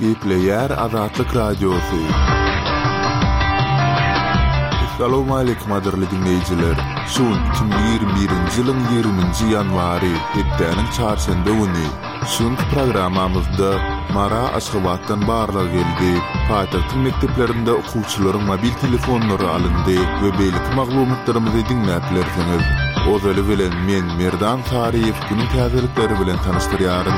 Gepleyer Azatlyk Radiosu. Assalamu alaykum adirli dinleyijiler. Şu 2021-nji ýylyň 20-nji ýanwary hepdeniň çarşamba güni şuň programamyzda Mara Aşgabatdan barlar geldi. Paýtagtyň mekdeplerinde okuwçylaryň mobil telefonlary alyndy we beýlik maglumatlarymyzy dinläplersiňiz. Ozaly bilen men Merdan Tariýew günüň täzelikleri bilen tanışdyrýarym.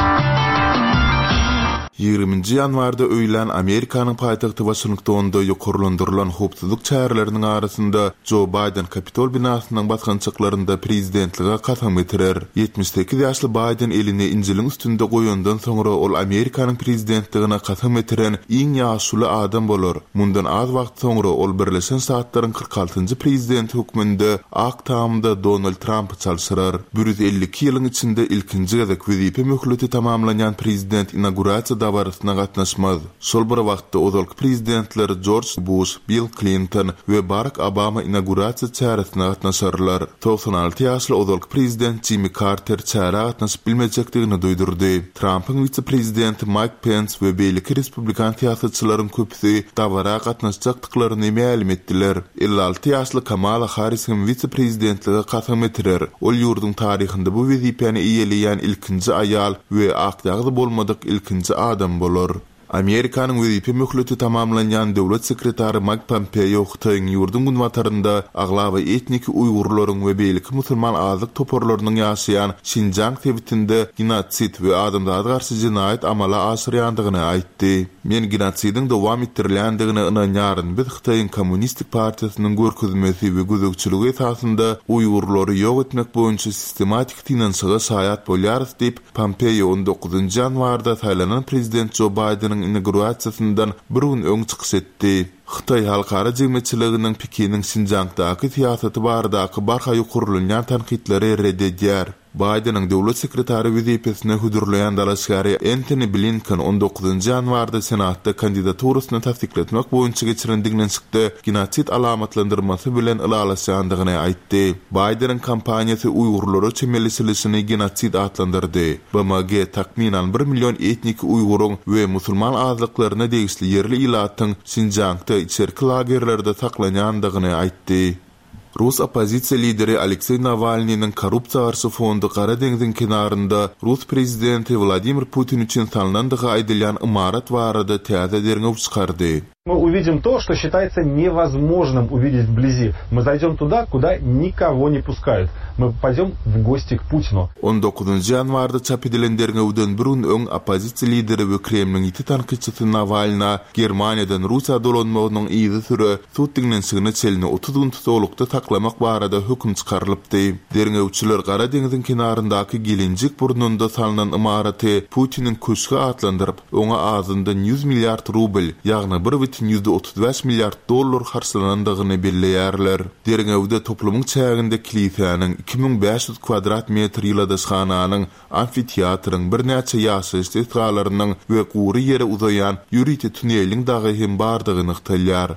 20-nji ýanwarda öýlen Amerikanyň paýtagty Washingtonda ýokarlandyrylan howpsuzlyk çärelerini arasynda Joe Biden Kapitol binasynyň basgançyklarynda prezidentlige kasam getirer. 78 ýaşly Biden elini injiliň üstünde goýandan soňra ol Amerikanyň prezidentligine kasam getiren iň ýaşly adam bolar. Mundan az wagt soňra ol Birleşen Ştatlaryň 46-njy prezident hökmünde ak tamamda Donald Trump çalşyrar. 152 ýylyň içinde ilkinji gezek wezipe möhleti tamamlanýan prezident inaugurasiýa barasına gatnaşmaz. Şol bir wagtda ozalky prezidentler George Bush, Bill Clinton we Barack Obama inaugurasiýa çäresine gatnaşarlar. 96 ýaşly ozalky prezident Jimmy Carter çäre gatnaşyp bilmejekdigini duýdurdy. Trump'yň vice-prezidenti Mike Pence we beýleki republikan siýasatçylaryň köpüsi dawara gatnaşjakdyklaryny ma'lum etdiler. 56 ýaşly Kamala Harris'in vice-prezidentlige kasam getirer. Ol ýurdun taryhynda bu wezipeni iýeleýän ilkinji aýal we akdagdy bolmadyk ilkinji adam bolar. Amerikanyň wezipe möhleti tamamlanýan döwlet sekretary Mike Pompeo Xitoyň ýurdun günwatarynda aglaby etnik Uýgurlaryň we beýleki musulman azlyk toporlarynyň ýaşaýan Şinjang tebitinde genotsid we adamlara garşy jinayet amala aşyrýandygyny aýtdy. Men genotsidin dowam etdirilýändigine inanýaryn. Biz Xitoyň Kommunistik Partiýasynyň görkezmesi we gözegçiligi esasynda Uýgurlary ýok etmek boýunça sistematik finansiýa saýat bolýarys diýip Pompeo 19-njy ýanwarda saýlanan prezident Joe Biden inaugurasiýasyndan bir gün öň çykyş etdi. Xitoy halkara jemgyýetçiliginiň Pekiniň Şinjangdaky siýasaty baradaky barha ýokurlanýan tanqidleri reddedýär. Biden'ın döwlet sekretary wezipesine hudurlayan dalaşgary Anthony Blinken 19-njy ýanwarda senatda kandidaturyny tasdikletmek boýunça geçirendigini çykdy. Genotsid alamatlandyrmasy bilen ılalaşýandygyny aýtdy. Biden'ın kampaniýasy Uýgurlary çemelişilişini genotsid adlandyrdy. BMG takminan 1 milyon etnik Uýguryň we musulman azlyklaryna degişli yerli ilatyň Şinjangda içerki lagerlerde saklanýandygyny aýtdy. Rus opozisiýa lideri Aleksey Navalnyň korrupsiýa garşy fondy Gara deňziň kenarynda Rus prezidenti Vladimir Putin üçin salnandygy aýdylýan imarat barada täze derňe çykardy. Мы увидим то, что считается невозможным увидеть вблизи. Мы зайдем туда, куда никого не пускают. Мы пойдем в гости к Путину. 19-njy ýanwarda çap edilenlerine öden birun öň opozisiýa lideri we Kremliň ýiti tanqidçisi Navalny Germaniýadan Russiýa dolanmagynyň iýdi süre tutdygynyň sygyny çelini 30 gün tutulukda saklamak barada hökm çykarylypdy. Derňewçiler Gara deňziň kenaryndaky gelinjik burnunda salynan imaraty Putiniň köşkü atlandyryp oňa azyndan 100 milliard rubl, ýagny $135 milyar harçlanandygyny belleýärler. Derňewde toplumyň çäginde kilisiýanyň 2500 kvadrat metr ýyladysxananyň, amfiteatryň, bir näçe ýaşaýyş etralarynyň we gury ýere uzaýan ýürüýte tuneliň dagy hem bardygyny ýykdylýar.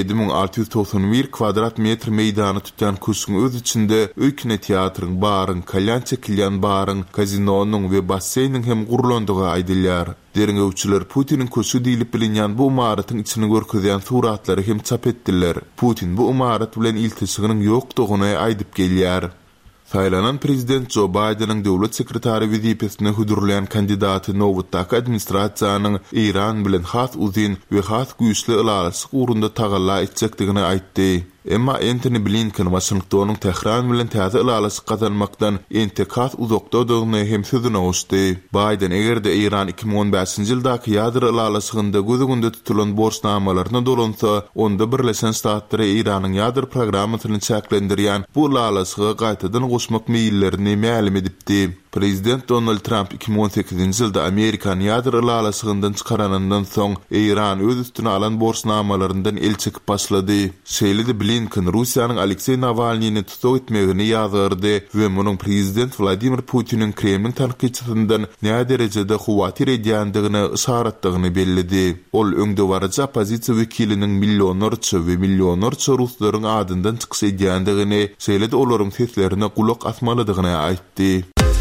17691 kvadrat metr meýdany tutýan köşküň öz içinde öýküne teatryň, baryň, kalyan çekilýän baryň, kazinonyň we basseyniň hem gurlandygy aýdylýar. Derňewçiler Putiniň köşkü diýilip bilinýän bu imaratyň içini görkezýän suratlary hem çap etdiler. Putin bu imarat bilen iltisygynyň ýokdugyny aýdyp gelýär. Saýlanan prezident Joe Biden'ın döwlet sekretary wezipesine hudurlayan kandidaty nowatdaky administrasiýanyň Iran bilen has uzyn we has güýçli ılalaşyk urunda tagalla etjekdigini aýtdy. Emma Anthony Blinken Washingtonyň Tehran bilen täze ılalaşyk gazanmakdan entekas uzakdadygyny hem sözüne goşdy. Biden egerde Iran 2015-nji ýyldaky ýadyr ılalaşygynda gözüňde tutulan borçnamalaryna dolansa, onda Birleşen Ştatlary Iranyň ýadyr programmasyny çäklendirýän bu ılalaşyga gaýtadan goşmak meýillerini ma'lum edipdi. Prezident Donald Trump 2018-nji ýylda Amerikan ýadyr ılalaşygyndan çykaranyndan soň Iran öz üstüne alan borçnamalaryndan el çekip başlady. Şeýle Blinken Russiýanyň Aleksey Navalnyny tutuk etmegini ýazardy we munyň prezident Vladimir Putiniň Kremliň tanqidçisinden näme derejede huwatir edýändigini işaretdigini bellidi. Ol öňde barajy opozisiýa wekiliniň millionlarça we millionlarça ruslaryň adyndan çykyş edýändigini, şeýle-de olaryň seslerine gulak asmalydygyny aýtdy.